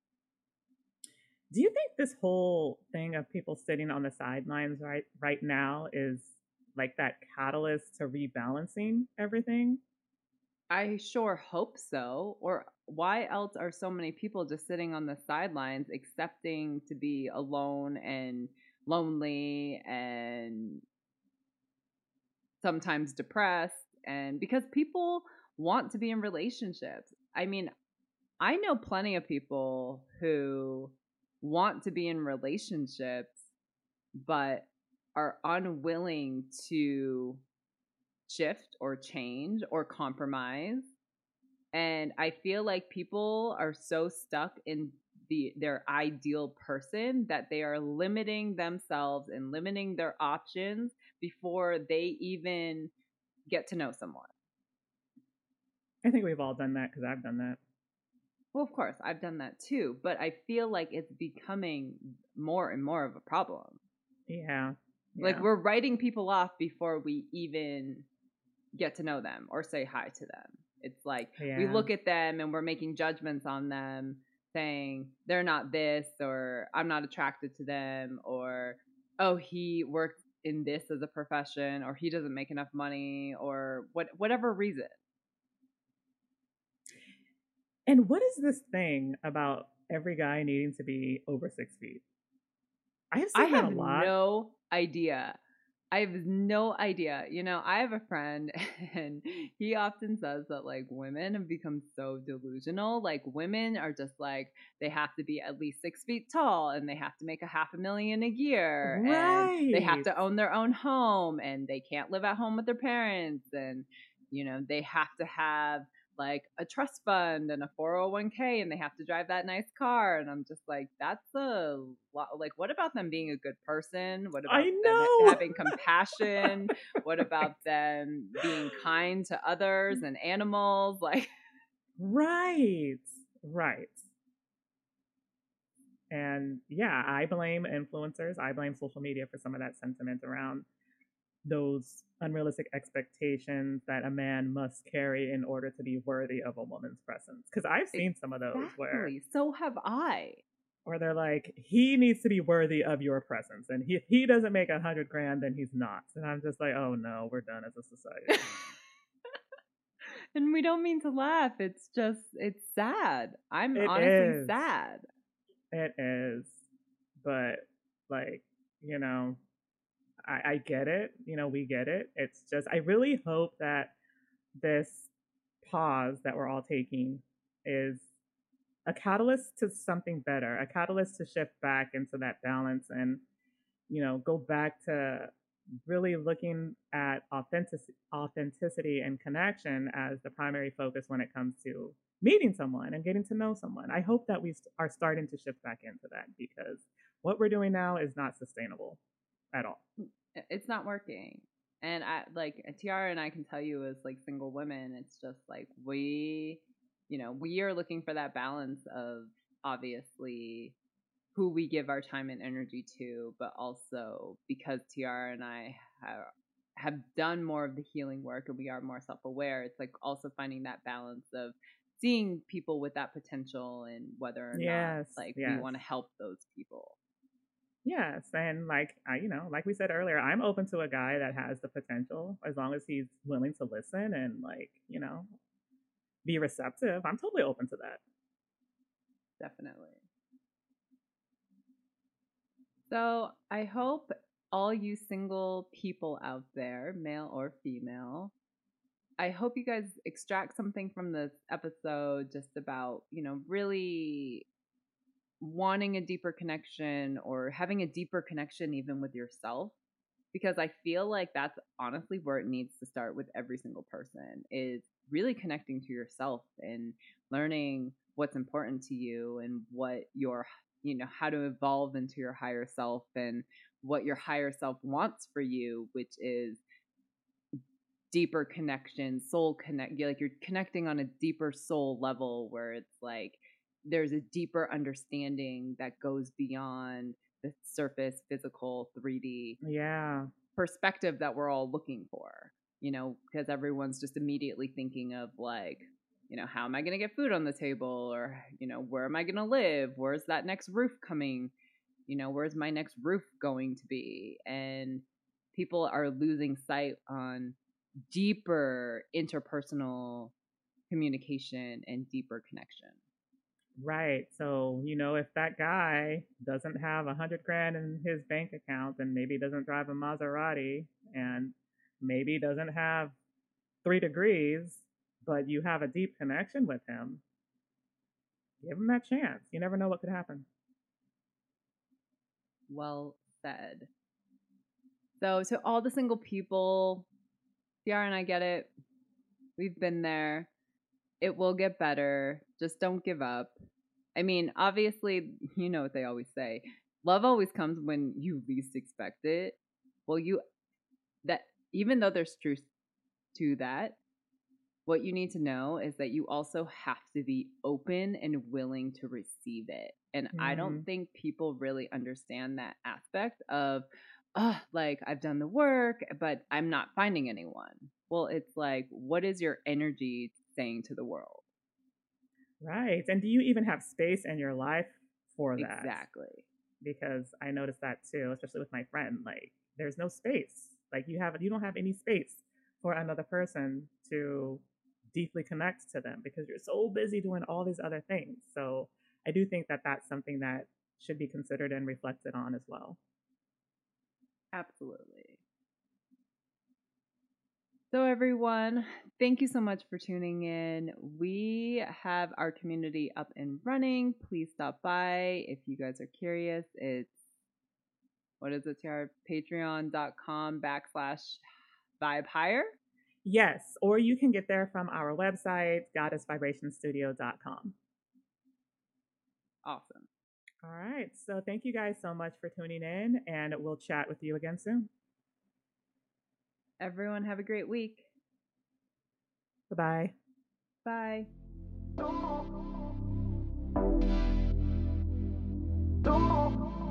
Do you think this whole thing of people sitting on the sidelines right now is like that catalyst to rebalancing everything? I sure hope so. Or why else are so many people just sitting on the sidelines accepting to be alone and lonely and sometimes depressed? And because people want to be in relationships. I mean, I know plenty of people who want to be in relationships but are unwilling to shift or change or compromise. And I feel like people are so stuck in their ideal person that they are limiting themselves and limiting their options before they even get to know someone. I think we've all done that because I've done that. Well, of course, I've done that too, but I feel like it's becoming more and more of a problem. Yeah. Like Yeah. we're writing people off before we even get to know them or say hi to them. It's like we Yeah. look at them and we're making judgments on them, saying they're not this, or I'm not attracted to them, or oh, he works in this as a profession, or he doesn't make enough money, or whatever reason. And what is this thing about every guy needing to be over 6 feet? I have I seen that a have lot. no idea. I have no idea. You know, I have a friend and he often says that like women have become so delusional. Like women are just like they have to be at least 6 feet tall and they have to make $500,000 a year and they have Right. to own their own home and they can't live at home with their parents and they have to have like a trust fund and a 401k and they have to drive that nice car, and I'm just like that's a lot. Like what about them being a good person? What about I them know. having compassion? What about them being kind to others and animals? Like Right. Right. And yeah, I blame influencers. I blame social media for some of that sentiment around those unrealistic expectations that a man must carry in order to be worthy of a woman's presence. Because I've seen some of those exactly, so have I. where they're like, he needs to be worthy of your presence, and if he doesn't make 100 grand, then he's not. And I'm just like, oh no, we're done as a society. And we don't mean to laugh, it's just it's sad. I'm It honestly is. sad. It is. But like, you know, I get it. We get it. It's just I really hope that this pause that we're all taking is a catalyst to something better, a catalyst to shift back into that balance and, go back to really looking at authenticity and connection as the primary focus when it comes to meeting someone and getting to know someone. I hope that we are starting to shift back into that, because what we're doing now is not sustainable at all. It's not working. And I like Tiara and I can tell you as like single women, it's just like we are looking for that balance of obviously who we give our time and energy to, but also because Tiara and I have done more of the healing work and we are more self-aware, it's like also finding that balance of seeing people with that potential and whether or not Yes, like we yes. want to help those people. Yes, and like like we said earlier, I'm open to a guy that has the potential as long as he's willing to listen and like, be receptive. I'm totally open to that. Definitely. So I hope all you single people out there, male or female, I hope you guys extract something from this episode just about, really wanting a deeper connection or having a deeper connection even with yourself. Because I feel like that's honestly where it needs to start with every single person is really connecting to yourself and learning what's important to you and what your, how to evolve into your higher self and what your higher self wants for you, which is deeper connection, soul connect. Like you're connecting on a deeper soul level where it's like there's a deeper understanding that goes beyond the surface physical 3D Yeah. perspective that we're all looking for, because everyone's just immediately thinking of like, how am I going to get food on the table or, where am I going to live? Where's that next roof coming? Where's my next roof going to be? And people are losing sight on deeper interpersonal communication and deeper connection. Right. So, if that guy doesn't have 100 grand in his bank account and maybe doesn't drive a Maserati and maybe doesn't have 3 degrees, but you have a deep connection with him, give him that chance. You never know what could happen. Well said. So, to all the single people, Tiara and I get it. We've been there. It will get better. Just don't give up. I mean, obviously, you know what they always say. Love always comes when you least expect it. Well, that even though there's truth to that, what you need to know is that you also have to be open and willing to receive it. And I don't think people really understand that aspect of, like I've done the work, but I'm not finding anyone. Well, it's like, what is your energy saying to the world? Right. And do you even have space in your life for that? Exactly. Because I noticed that too, especially with my friend. Like, there's no space. Like, you don't have any space for another person to deeply connect to them because you're so busy doing all these other things. So I do think that that's something that should be considered and reflected on as well. Absolutely. So, everyone, thank you so much for tuning in. We have our community up and running. Please stop by if you guys are curious. It's, what is it, Tiara? Patreon.com/vibe higher. Yes, or you can get there from our website, goddessvibrationstudio.com. Awesome. All right. So thank you guys so much for tuning in, and we'll chat with you again soon. Everyone have a great week. Bye-bye. Bye.